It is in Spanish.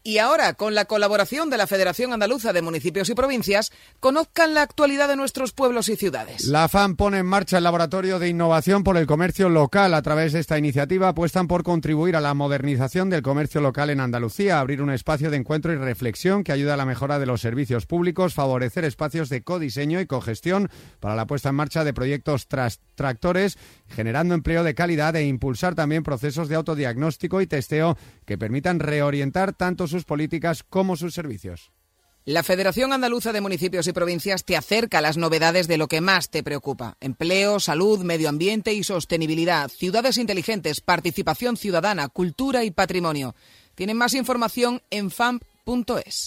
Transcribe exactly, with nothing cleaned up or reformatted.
Y ahora, con la colaboración de la Federación Andaluza de Municipios y Provincias, conozcan la actualidad de nuestros pueblos y ciudades. La FAM pone en marcha el Laboratorio de Innovación por el Comercio Local. A través de esta iniciativa apuestan por contribuir a la modernización del comercio local en Andalucía, abrir un espacio de encuentro y reflexión que ayuda a la mejora de los servicios públicos, favorecer espacios de codiseño y cogestión para la puesta en marcha de proyectos tras tractores, generando empleo de calidad e impulsar también procesos de autodiagnóstico y testeo que permitan reorientar tanto sus políticas como sus servicios. La Federación Andaluza de Municipios y Provincias te acerca a las novedades de lo que más te preocupa: empleo, salud, medio ambiente y sostenibilidad, ciudades inteligentes, participación ciudadana, cultura y patrimonio. Tienen más información en fam punto es.